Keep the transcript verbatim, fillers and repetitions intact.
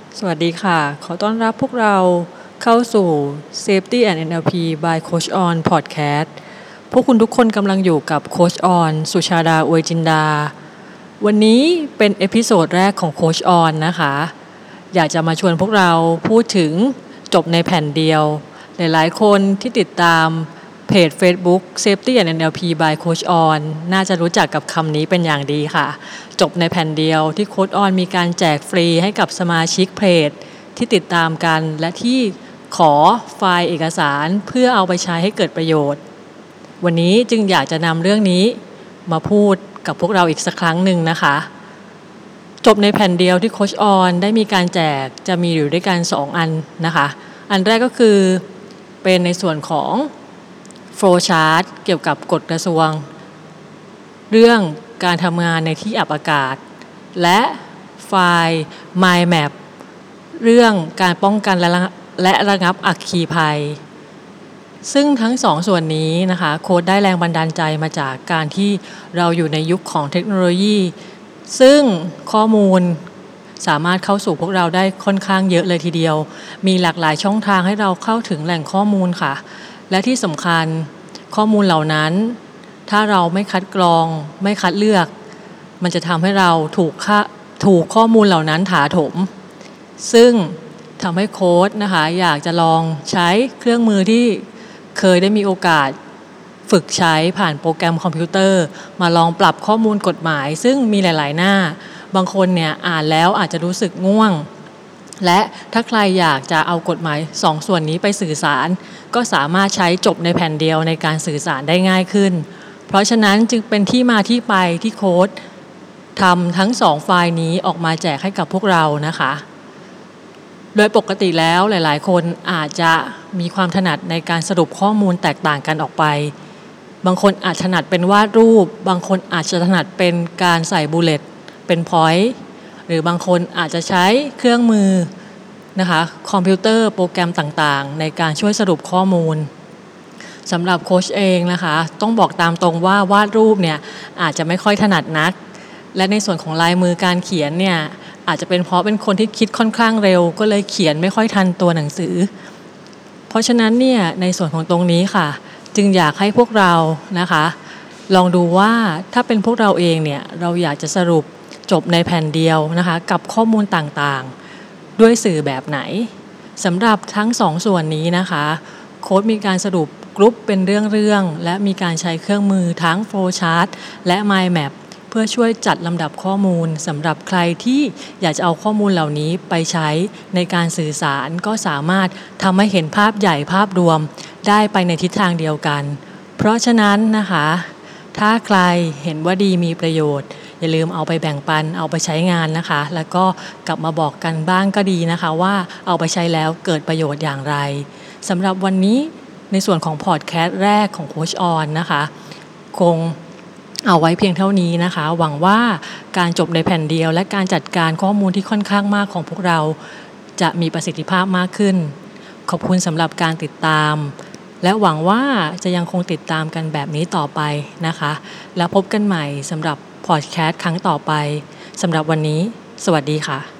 สวัสดีค่ะขอต้อนรับพวกเราเข้าสู่ Safety and เอ็น แอล พี by Coach On Podcast พวกคุณทุกคนกำลังอยู่กับ Coach On สุชาดาอวยจินดาวันนี้เป็นเอพิโซดแรกของ Coach On นะคะอยากจะมาชวนพวกเราพูดถึงจบในแผ่นเดียวหลายๆคนที่ติดตามเพจ Facebook Safety and เอ็น แอล พี by Coach On น่าจะรู้จักกับคำนี้เป็นอย่างดีค่ะจบในแผ่นเดียวที่ Coach On มีการแจกฟรีให้กับสมาชิกเพจที่ติดตามกันและที่ขอไฟล์เอกสารเพื่อเอาไปใช้ให้เกิดประโยชน์วันนี้จึงอยากจะนำเรื่องนี้มาพูดกับพวกเราอีกสักครั้งหนึ่งนะคะจบในแผ่นเดียวที่ Coach On ได้มีการแจกจะมีอยู่ด้วยกันสองอันนะคะอันแรกก็คือเป็นในส่วนของ flow chart เกี่ยวกับกฎกระทรวงเรื่องการทำงานในที่อับอากาศและไฟล์ mind map เรื่องการป้องกันและและระงับอัคคีภัยซึ่งทั้งสองส่วนนี้นะคะโค้ดได้แรงบันดาลใจมาจากการที่เราอยู่ในยุคของเทคโนโลยีซึ่งข้อมูลสามารถเข้าสู่พวกเราได้ค่อนข้างเยอะเลยทีเดียวมีหลากหลายช่องทางให้เราเข้าถึงแหล่งข้อมูลค่ะและที่สำคัญข้อมูลเหล่านั้นถ้าเราไม่คัดกรองไม่คัดเลือกมันจะทำให้เราถูกค่าถูกข้อมูลเหล่านั้นถาโถมซึ่งทำให้โค้ชนะคะอยากจะลองใช้เครื่องมือที่เคยได้มีโอกาสฝึกใช้ผ่านโปรแกรมคอมพิวเตอร์มาลองปรับข้อมูลกฎหมายซึ่งมีหลายๆหน้าบางคนเนี่ยอ่านแล้วอาจจะรู้สึกง่วงและถ้าใครอยากจะเอากฎหมายสองส่วนนี้ไปสื่อสารก็สามารถใช้จบในแผ่นเดียวในการสื่อสารได้ง่ายขึ้นเพราะฉะนั้นจึงเป็นที่มาที่ไปที่โค้ชทำทั้งสองไฟล์นี้ออกมาแจกให้กับพวกเรานะคะโดยปกติแล้วหลายๆคนอาจจะมีความถนัดในการสรุปข้อมูลแตกต่างกันออกไปบางคนอาจถนัดเป็นวาดรูปบางคนอาจจะถนัดเป็นการใส่บูลเลตเป็นพอยต์หรือบางคนอาจจะใช้เครื่องมือนะคะคอมพิวเตอร์โปรแกรมต่างๆในการช่วยสรุปข้อมูลสำหรับโค้ชเองนะคะต้องบอกตามตรงว่าวาดรูปเนี่ยอาจจะไม่ค่อยถนัดนักและในส่วนของลายมือการเขียนเนี่ยอาจจะเป็นเพราะเป็นคนที่คิดค่อนข้างเร็วก็เลยเขียนไม่ค่อยทันตัวหนังสือเพราะฉะนั้นเนี่ยในส่วนของตรงนี้ค่ะจึงอยากให้พวกเรานะคะลองดูว่าถ้าเป็นพวกเราเองเนี่ยเราอยากจะสรุปจบในแผ่นเดียวนะคะกับข้อมูลต่างๆด้วยสื่อแบบไหนสำหรับทั้งสองส่วนนี้นะคะโค้ดมีการสรุปกรุ๊ปเป็นเรื่องๆและมีการใช้เครื่องมือทั้ง flow chart และ mind map เพื่อช่วยจัดลำดับข้อมูลสำหรับใครที่อยากจะเอาข้อมูลเหล่านี้ไปใช้ในการสื่อสารก็สามารถทำให้เห็นภาพใหญ่ภาพรวมได้ไปในทิศทางเดียวกันเพราะฉะนั้นนะคะถ้าใครเห็นว่าดีมีประโยชน์อย่าลืมเอาไปแบ่งปันเอาไปใช้งานนะคะแล้วก็กลับมาบอกกันบ้างก็ดีนะคะว่าเอาไปใช้แล้วเกิดประโยชน์อย่างไรสำหรับวันนี้ในส่วนของพอดแคสต์แรกของโค้ชออนนะคะคงเอาไว้เพียงเท่านี้นะคะหวังว่าการจบในแผ่นเดียวและการจัดการข้อมูลที่ค่อนข้างมากของพวกเราจะมีประสิทธิภาพมากขึ้นขอบคุณสำหรับการติดตามและหวังว่าจะยังคงติดตามกันแบบนี้ต่อไปนะคะแล้วพบกันใหม่สำหรับพอดแคสต์ครั้งต่อไปสำหรับวันนี้สวัสดีค่ะ